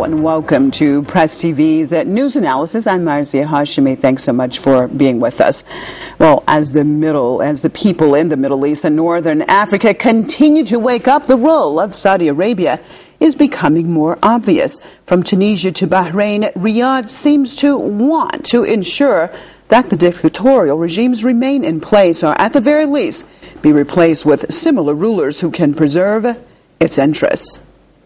and welcome to Press TV's News Analysis. I'm Marzia Hashimi. Thanks so much for being with us. Well, as the people in the Middle East and Northern Africa continue to wake up, the role of Saudi Arabia is becoming more obvious. From Tunisia to Bahrain, Riyadh seems to want to ensure that the dictatorial regimes remain in place, or at the very least be replaced with similar rulers who can preserve its interests.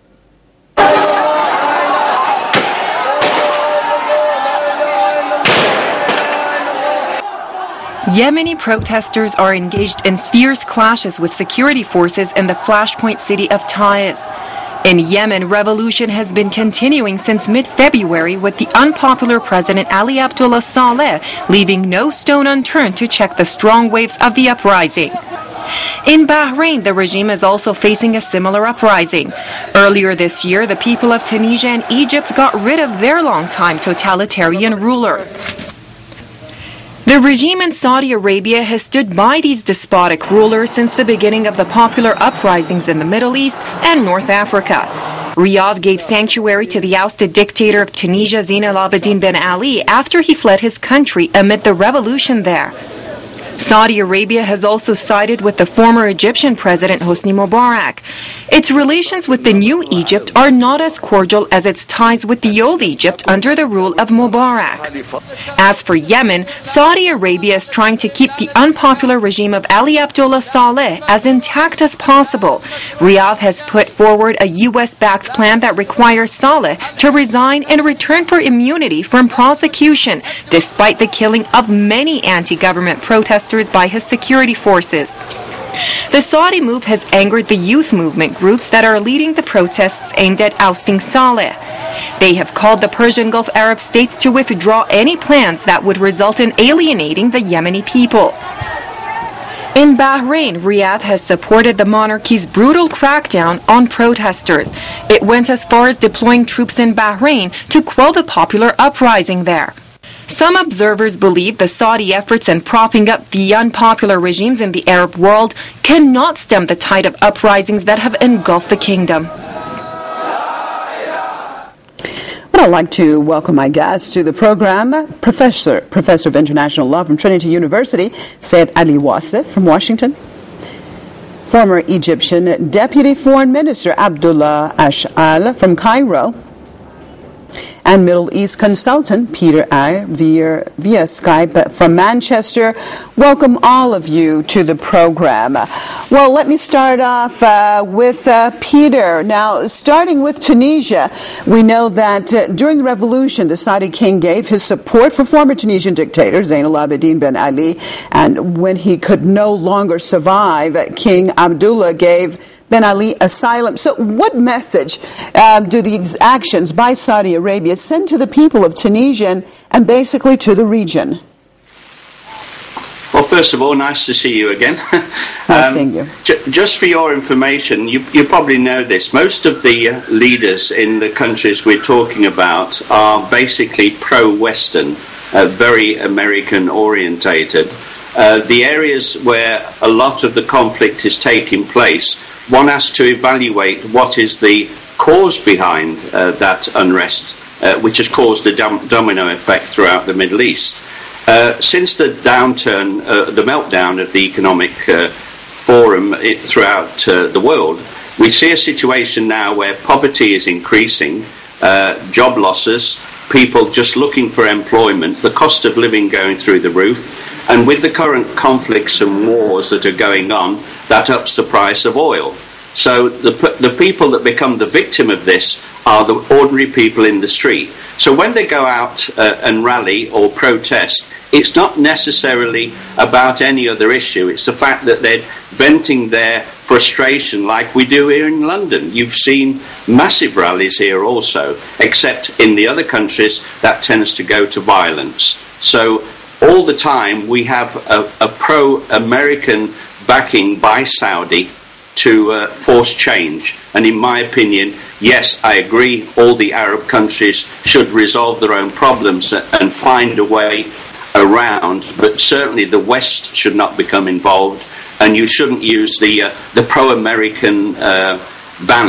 Yemeni protesters are engaged in fierce clashes with security forces in the flashpoint city of Taiz. In Yemen, revolution has been continuing since mid-February, with the unpopular President Ali Abdullah Saleh leaving no stone unturned to check the strong waves of the uprising. In Bahrain, the regime is also facing a similar uprising. Earlier this year, the people of Tunisia and Egypt got rid of their long-time totalitarian rulers. The regime in Saudi Arabia has stood by these despotic rulers since the beginning of the popular uprisings in the Middle East and North Africa. Riyadh gave sanctuary to the ousted dictator of Tunisia, Zine El Abidine Ben Ali, after he fled his country amid the revolution there. Saudi Arabia has also sided with the former Egyptian president Hosni Mubarak. Its relations with the new Egypt are not as cordial as its ties with the old Egypt under the rule of Mubarak. As for Yemen, Saudi Arabia is trying to keep the unpopular regime of Ali Abdullah Saleh as intact as possible. Riyadh has put forward a U.S.-backed plan that requires Saleh to resign in return for immunity from prosecution, despite the killing of many anti-government protesters by his security forces. The Saudi move has angered the youth movement groups that are leading the protests aimed at ousting Saleh. They have called the Persian Gulf Arab states to withdraw any plans that would result in alienating the Yemeni people. In Bahrain, Riyadh has supported the monarchy's brutal crackdown on protesters. It went as far as deploying troops in Bahrain to quell the popular uprising there. Some observers believe the Saudi efforts in propping up the unpopular regimes in the Arab world cannot stem the tide of uprisings that have engulfed the kingdom. I'd like to welcome my guest to the program, Professor of International Law from Trinity University, Said Ali Wasif from Washington. Former Egyptian Deputy Foreign Minister Abdullah Ash'al from Cairo. And Middle East consultant Peter Ayer via Skype from Manchester. Welcome all of you to the program. Well, let me start off with Peter. Now, starting with Tunisia, we know that during the revolution, the Saudi king gave his support for former Tunisian dictator Zine El Abidine Ben Ali, and when he could no longer survive, King Abdullah gave Ben Ali asylum. So what message do these actions by Saudi Arabia send to the people of Tunisia and basically to the region? Well, first of all, nice to see you again. Nice seeing you. Just for your information, you probably know this. Most of the leaders in the countries we're talking about are basically pro-Western, very American-orientated. The areas where a lot of the conflict is taking place, one has to evaluate what is the cause behind that unrest, which has caused a domino effect throughout the Middle East. Since the downturn, the meltdown of the economic forum throughout the world, we see a situation now where poverty is increasing, job losses, people just looking for employment, the cost of living going through the roof, and with the current conflicts and wars that are going on, that ups the price of oil. So the people that become the victim of this are the ordinary people in the street. So when they go out and rally or protest, it's not necessarily about any other issue. It's the fact that they're venting their frustration like we do here in London. You've seen massive rallies here also, except in the other countries that tends to go to violence. So all the time we have a pro-American backing by Saudi to force change. And in my opinion, yes, I agree, all the Arab countries should resolve their own problems and find a way around, but certainly the West should not become involved, and you shouldn't use the pro-American banner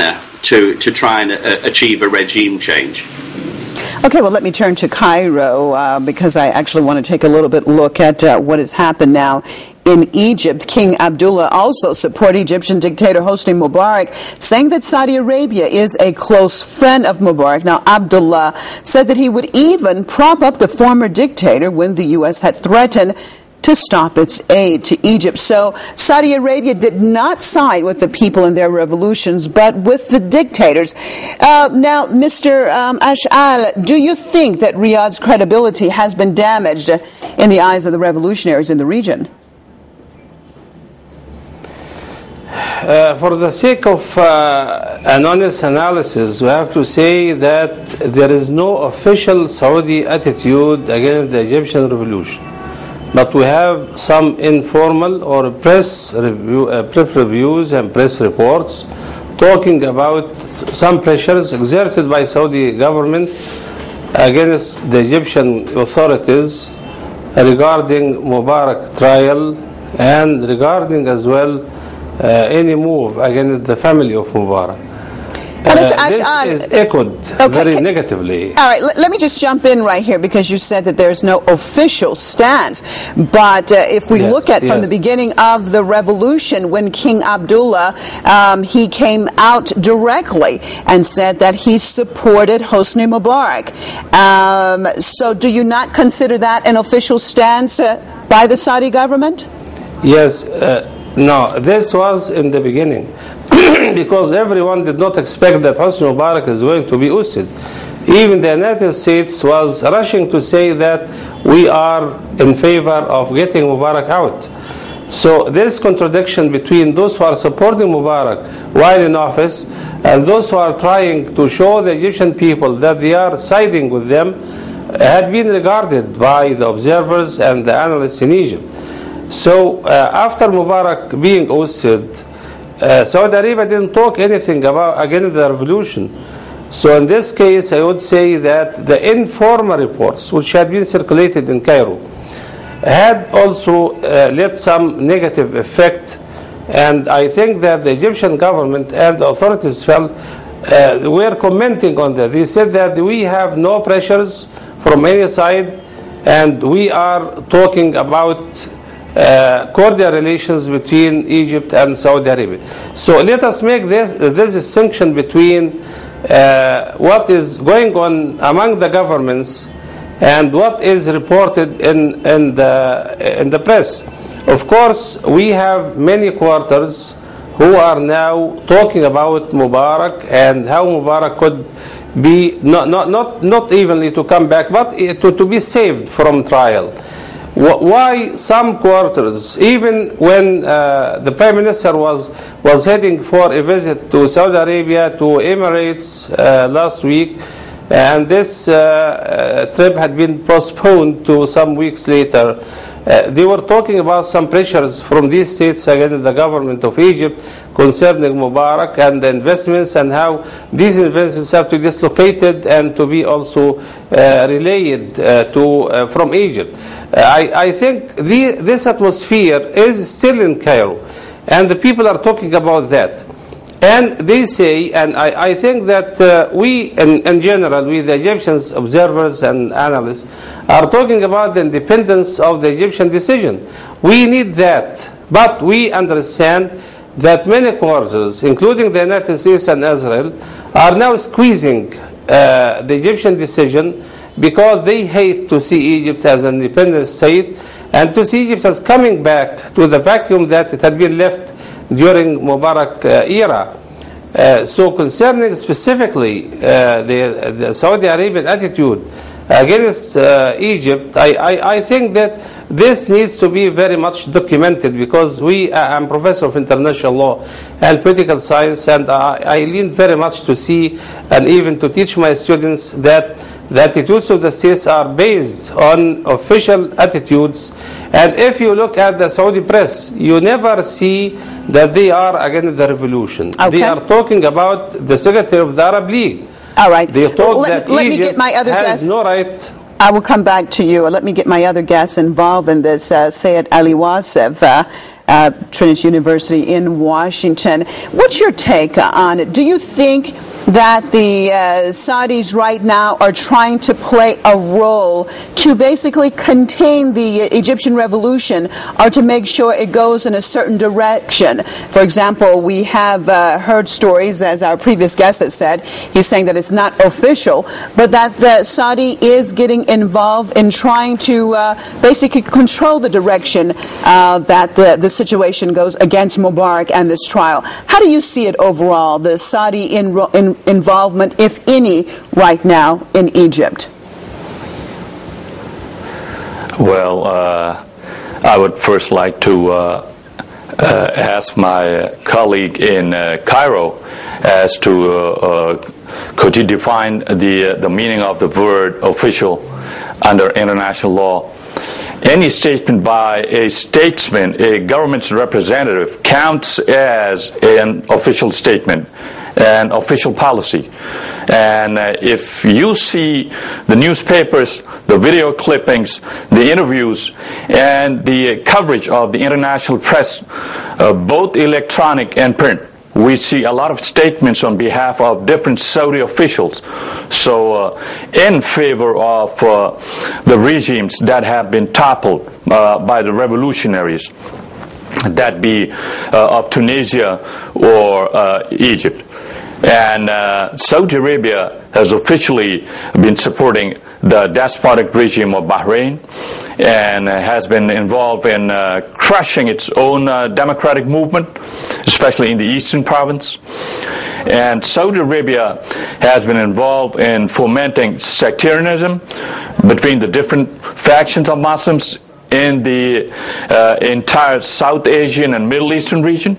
to try and achieve a regime change. Okay, well, let me turn to Cairo because I actually want to take a little bit look at what has happened now in Egypt. King Abdullah also supported Egyptian dictator Hosni Mubarak, saying that Saudi Arabia is a close friend of Mubarak. Now, Abdullah said that he would even prop up the former dictator when the U.S. had threatened to stop its aid to Egypt. So Saudi Arabia did not side with the people in their revolutions, but with the dictators. Now, Mr. Ash'al, do you think that Riyadh's credibility has been damaged in the eyes of the revolutionaries in the region? For the sake of an honest analysis, we have to say that there is no official Saudi attitude against the Egyptian revolution. But we have some informal or press reviews and press reports talking about some pressures exerted by Saudi government against the Egyptian authorities regarding Mubarak trial and regarding as well any move against the family of Mubarak. This is echoed very negatively. All right, let me just jump in right here because you said that there's no official stance. But if we look at from the beginning of the revolution, when King Abdullah, he came out directly and said that he supported Hosni Mubarak. So do you not consider that an official stance by the Saudi government? Yes. No, this was in the beginning because everyone did not expect that Hosni Mubarak is going to be ousted. Even the United States was rushing to say that we are in favor of getting Mubarak out. So this contradiction between those who are supporting Mubarak while in office and those who are trying to show the Egyptian people that they are siding with them had been regarded by the observers and the analysts in Egypt. So after Mubarak being ousted, Saudi Arabia didn't talk anything about against the revolution. So in this case, I would say that the informal reports, which had been circulated in Cairo, had also led some negative effect. And I think that the Egyptian government and the authorities felt were commenting on that. They said that we have no pressures from any side, and we are talking about cordial relations between Egypt and Saudi Arabia. So let us make this distinction between what is going on among the governments and what is reported in the press. Of course, we have many quarters who are now talking about Mubarak and how Mubarak could be not evenly to come back, but to be saved from trial. Why some quarters, even when the Prime Minister was heading for a visit to Saudi Arabia, to Emirates last week, and this trip had been postponed to some weeks later, they were talking about some pressures from these states against the government of Egypt concerning Mubarak and the investments and how these investments have to be dislocated and to be also relayed from Egypt. I think this atmosphere is still in Cairo, and the people are talking about that. And they say, and I think that we, in general, we the Egyptians, observers and analysts, are talking about the independence of the Egyptian decision. We need that, but we understand that many quarters, including the United States and Israel, are now squeezing the Egyptian decision because they hate to see Egypt as an independent state and to see Egypt as coming back to the vacuum that it had been left during Mubarak era. So concerning specifically the Saudi Arabian attitude against Egypt, I think that this needs to be very much documented because I'm professor of international law and political science, and I lean very much to see and even to teach my students that the attitudes of the states are based on official attitudes. And if you look at the Saudi press, you never see that they are against the revolution. Okay. They are talking about the Secretary of the Arab League. All right. They talk that Egypt has no right. I will come back to you. Let me get my other guests involved in this. Sayed Ali Wasif, Trinity University in Washington. What's your take on it? Do you think that the Saudis right now are trying to play a role to basically contain the Egyptian revolution, or to make sure it goes in a certain direction? For example, we have heard stories, as our previous guest has said, he's saying that it's not official, but that the Saudi is getting involved in trying to basically control the direction that the situation goes against Mubarak and this trial. How do you see it overall, the Saudi involvement, if any, right now in Egypt? Well, I would first like to ask my colleague in Cairo as to could you define the meaning of the word official under international law? Any statement by a statesman, a government's representative, counts as an official statement, an official policy. And if you see the newspapers, the video clippings, the interviews, and the coverage of the international press, both electronic and print, we see a lot of statements on behalf of different Saudi officials. So in favor of the regimes that have been toppled by the revolutionaries, that be of Tunisia or Egypt. And Saudi Arabia has officially been supporting the despotic regime of Bahrain and has been involved in crushing its own democratic movement, especially in the eastern province. And Saudi Arabia has been involved in fomenting sectarianism between the different factions of Muslims in the entire South Asian and Middle Eastern region.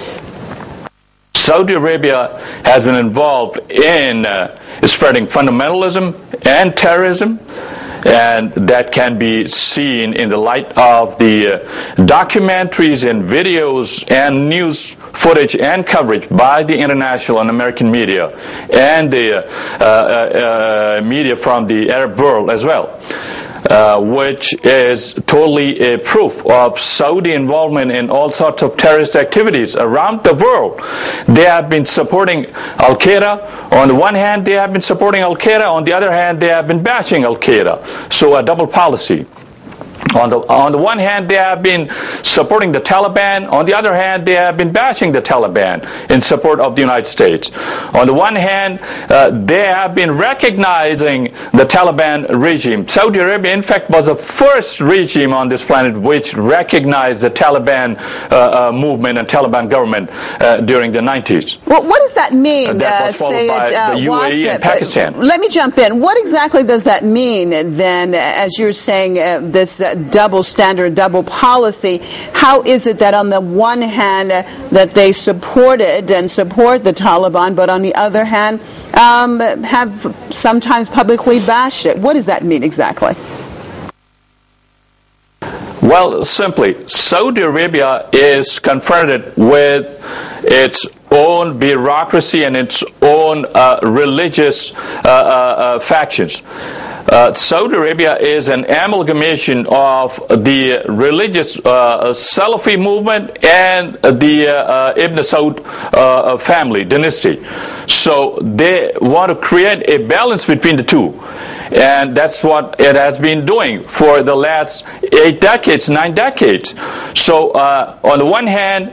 Saudi Arabia has been involved in spreading fundamentalism and terrorism, and that can be seen in the light of the documentaries and videos and news footage and coverage by the international and American media and the media from the Arab world as well. Which is totally a proof of Saudi involvement in all sorts of terrorist activities around the world. They have been supporting Al-Qaeda. On the one hand, they have been supporting Al-Qaeda. On the other hand, they have been bashing Al-Qaeda. So a double policy. On the one hand, they have been supporting the Taliban. On the other hand, they have been bashing the Taliban in support of the United States. On the one hand, they have been recognizing the Taliban regime. Saudi Arabia, in fact, was the first regime on this planet which recognized the Taliban movement and Taliban government during the 90s. Well, what does that mean? That was followed by the UAE and Pakistan. Let me jump in. What exactly does that mean then, as you're saying, this double standard, double policy? How is it that on the one hand that they supported and support the Taliban, but on the other hand have sometimes publicly bashed it? What does that mean exactly? Well, simply, Saudi Arabia is confronted with its own bureaucracy and its own religious factions. Saudi Arabia is an amalgamation of the religious Salafi movement and the Ibn Saud family dynasty. So they want to create a balance between the two. And that's what it has been doing for the last 8 decades, 9 decades. So on the one hand,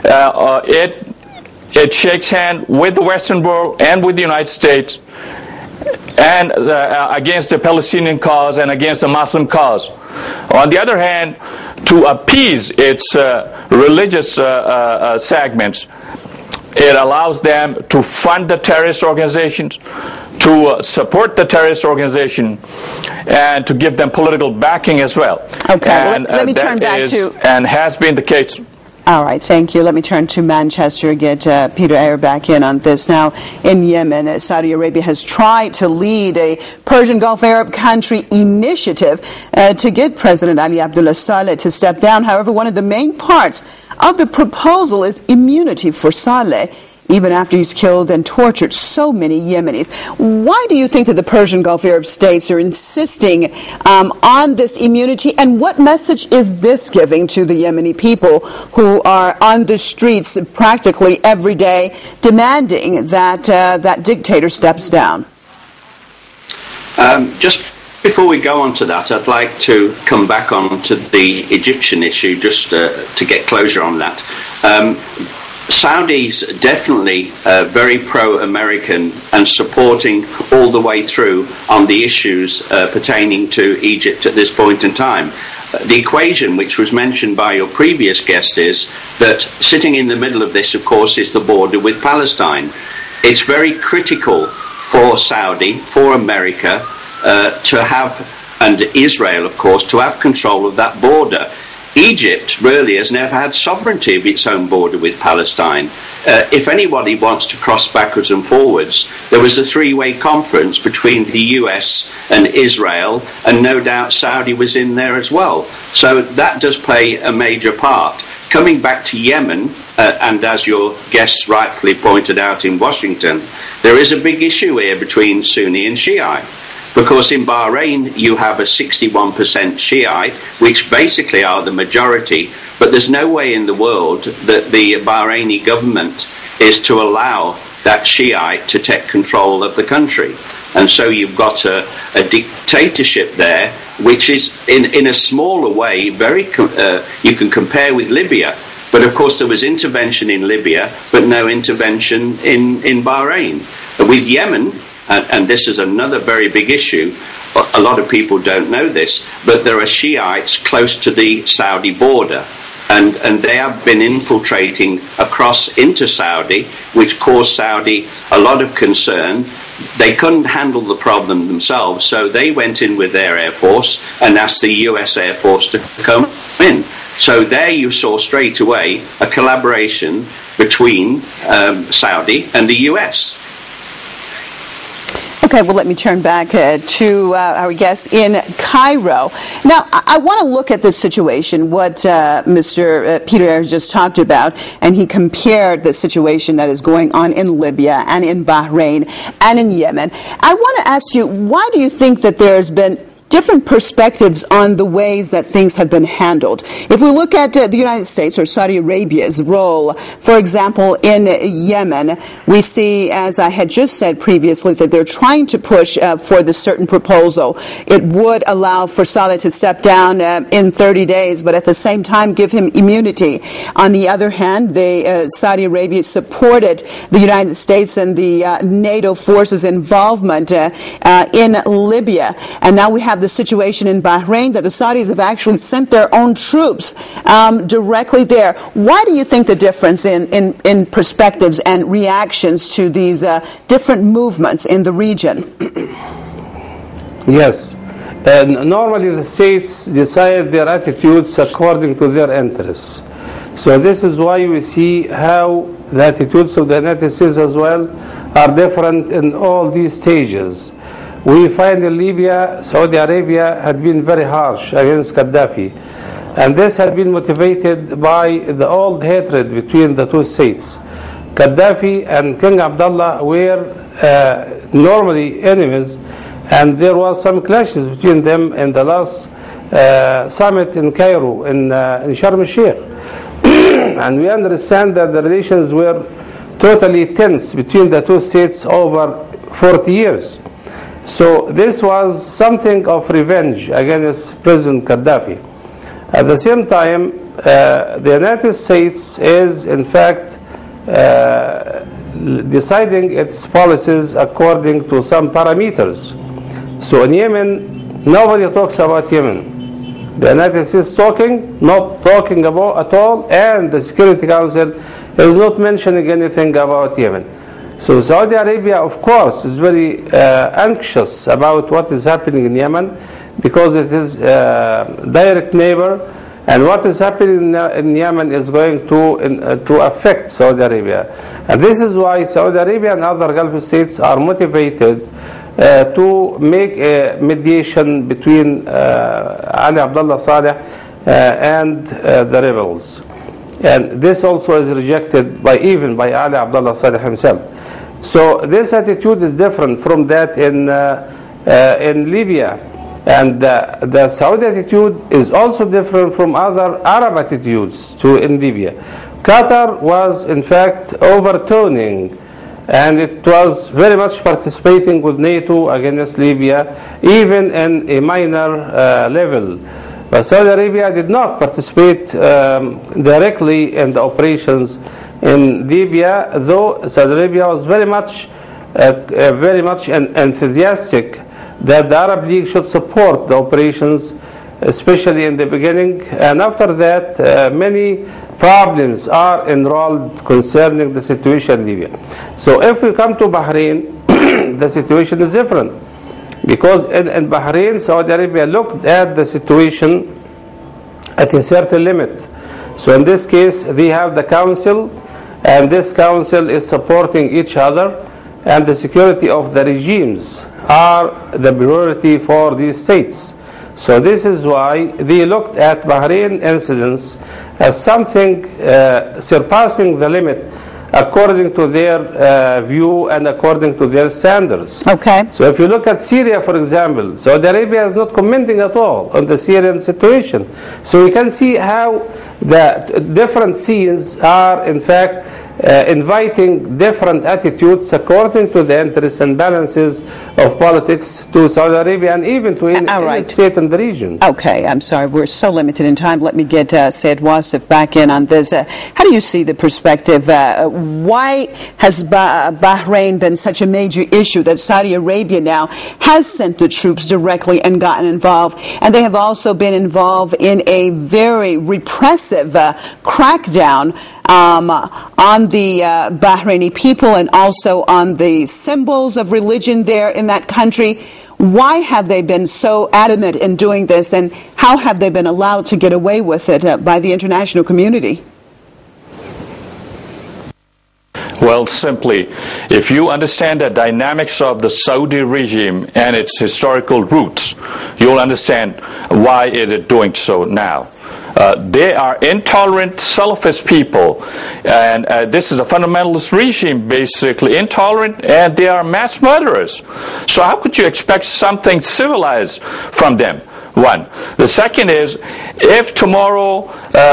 it shakes hands with the Western world and with the United States, and against the Palestinian cause and against the Muslim cause. On the other hand, to appease its religious segments, it allows them to fund the terrorist organizations, to support the terrorist organization, and to give them political backing as well. Okay, and, let me turn back to... And has been the case. All right, thank you. Let me turn to Manchester, get Peter Ayer back in on this. Now, in Yemen, Saudi Arabia has tried to lead a Persian Gulf Arab country initiative to get President Ali Abdullah Saleh to step down. However, one of the main parts of the proposal is immunity for Saleh even after he's killed and tortured so many Yemenis. Why do you think that the Persian Gulf Arab states are insisting on this immunity, and what message is this giving to the Yemeni people who are on the streets practically every day demanding that that dictator steps down? Just before we go on to that, I'd like to come back on to the Egyptian issue just to get closure on that. Saudis definitely very pro-American and supporting all the way through on the issues pertaining to Egypt at this point in time. The equation which was mentioned by your previous guest is that sitting in the middle of this, of course, is the border with Palestine. It's very critical for Saudi, for America, to have, and Israel, of course, to have control of that border. Egypt really has never had sovereignty of its own border with Palestine. If anybody wants to cross backwards and forwards, there was a three-way conference between the US and Israel, and no doubt Saudi was in there as well. So that does play a major part. Coming back to Yemen, and as your guests rightfully pointed out in Washington, there is a big issue here between Sunni and Shiite. Because in Bahrain you have a 61% Shiite, which basically are the majority, but there's no way in the world that the Bahraini government is to allow that Shiite to take control of the country. And so you've got a dictatorship there, which is in a smaller way, very you can compare with Libya. But of course there was intervention in Libya, but no intervention in Bahrain. With Yemen, and this is another very big issue, a lot of people don't know this, but there are Shiites close to the Saudi border, and they have been infiltrating across into Saudi, which caused Saudi a lot of concern. They couldn't handle the problem themselves, so they went in with their Air Force and asked the US Air Force to come in. So there you saw straight away a collaboration between Saudi and the US. Okay, well, let me turn back to our guest in Cairo. Now, I want to look at this situation, what Mr. Peter has just talked about, and he compared the situation that is going on in Libya and in Bahrain and in Yemen. I want to ask you, why do you think that there's been different perspectives on the ways that things have been handled? If we look at the United States or Saudi Arabia's role, for example, in Yemen, we see, as I had just said previously, that they're trying to push for this certain proposal. It would allow for Saleh to step down in 30 days, but at the same time give him immunity. On the other hand, Saudi Arabia supported the United States and the NATO forces' involvement in Libya. And now we have the situation in Bahrain that the Saudis have actually sent their own troops directly there. Why do you think the difference in perspectives and reactions to these different movements in the region? Yes. Normally the states decide their attitudes according to their interests. So this is why we see how the attitudes of the United States as well are different in all these stages. We find in Libya, Saudi Arabia had been very harsh against Gaddafi. And this had been motivated by the old hatred between the two states. Gaddafi and King Abdullah were normally enemies, and there was some clashes between them in the last summit in Cairo, in Sharm el-Sheikh. And we understand that the relations were totally tense between the two states over 40 years. So this was something of revenge against President Gaddafi. At the same time, the United States is in fact deciding its policies according to some parameters. So in Yemen, nobody talks about Yemen. The United States not talking about at all, and the Security Council is not mentioning anything about Yemen. So Saudi Arabia, of course, is very anxious about what is happening in Yemen, because it is a direct neighbor, and what is happening in Yemen is going to affect Saudi Arabia. And this is why Saudi Arabia and other Gulf states are motivated to make a mediation between Ali Abdullah Saleh and the rebels. And this also is rejected even by Ali Abdullah Saleh himself. So this attitude is different from that in Libya. And the Saudi attitude is also different from other Arab attitudes in Libya. Qatar was in fact overturning, and it was very much participating with NATO against Libya, even in a minor level. But Saudi Arabia did not participate directly in the operations in Libya, though Saudi Arabia was very much enthusiastic that the Arab League should support the operations, especially in the beginning. And after that, many problems are enrolled concerning the situation in Libya. So if we come to Bahrain, the situation is different. Because in Bahrain, Saudi Arabia looked at the situation at a certain limit. So in this case, they have the council, and this council is supporting each other, and the security of the regimes are the priority for these states. So this is why they looked at Bahrain incidents as something surpassing the limit according to their view and according to their standards. Okay. So if you look at Syria, for example, Saudi Arabia is not commenting at all on the Syrian situation. So you can see how the different scenes are in fact inviting different attitudes according to the interests and balances of politics to Saudi Arabia and even to any state in the region. Okay, I'm sorry, we're so limited in time. Let me get Said Wasif back in on this. How do you see the perspective? Why has Bahrain been such a major issue that Saudi Arabia now has sent the troops directly and gotten involved? And they have also been involved in a very repressive crackdown on the Bahraini people and also on the symbols of religion there in that country. Why have they been so adamant in doing this, and how have they been allowed to get away with it by the international community? Well, simply, if you understand the dynamics of the Saudi regime and its historical roots, you'll understand why it is doing so now. They are intolerant Salafist people, and this is a fundamentalist regime, basically intolerant, and they are mass murderers. So how could you expect something civilized from them? One. The second is, if tomorrow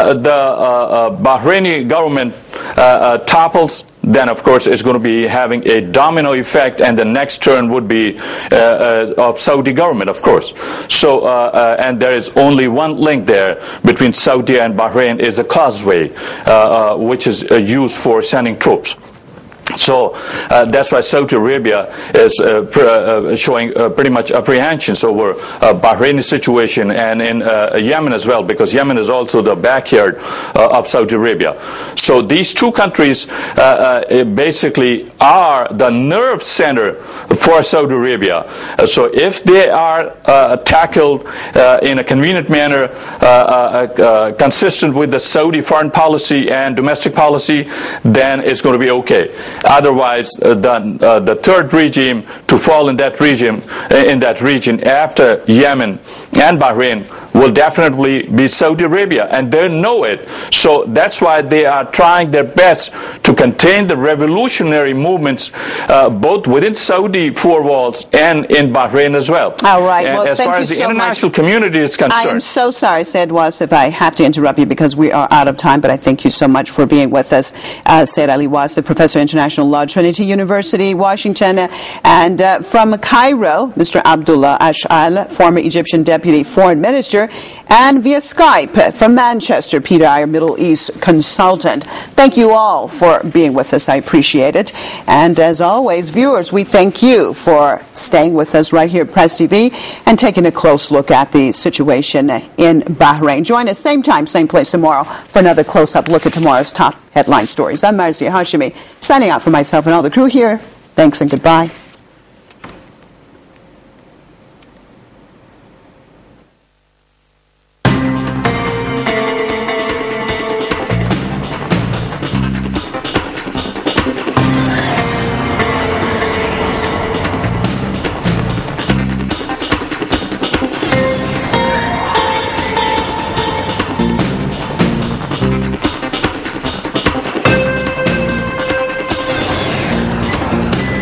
the Bahraini government topples, then of course it's going to be having a domino effect, and the next turn would be of Saudi government, of course. So and there is only one link there between Saudi and Bahrain, is a causeway which is used for sending troops. So that's why Saudi Arabia is showing pretty much apprehensions over Bahraini situation, and in Yemen as well, because Yemen is also the backyard of Saudi Arabia. So these two countries basically are the nerve center for Saudi Arabia. So if they are tackled in a convenient manner, consistent with the Saudi foreign policy and domestic policy, then it's going to be okay. Otherwise, the third regime to fall in that region after Yemen and Bahrain will definitely be Saudi Arabia, and they know it. So that's why they are trying their best to contain the revolutionary movements both within Saudi four walls and in Bahrain as well. All right. And well, as far as the international community is concerned. I am so sorry, Said Wasif, I have to interrupt you because we are out of time, but I thank you so much for being with us. Said Ali Wasif, Professor of International Law, Trinity University, Washington, and from Cairo, Mr. Abdullah Ash'al, former Egyptian Deputy Foreign Minister, and via Skype from Manchester, Peter Iyer, Middle East consultant. Thank you all for being with us. I appreciate it. And as always, viewers, we thank you for staying with us right here at Press TV and taking a close look at the situation in Bahrain. Join us same time, same place tomorrow for another close-up look at tomorrow's top headline stories. I'm Marzia Hashimi, signing out for myself and all the crew here. Thanks and goodbye.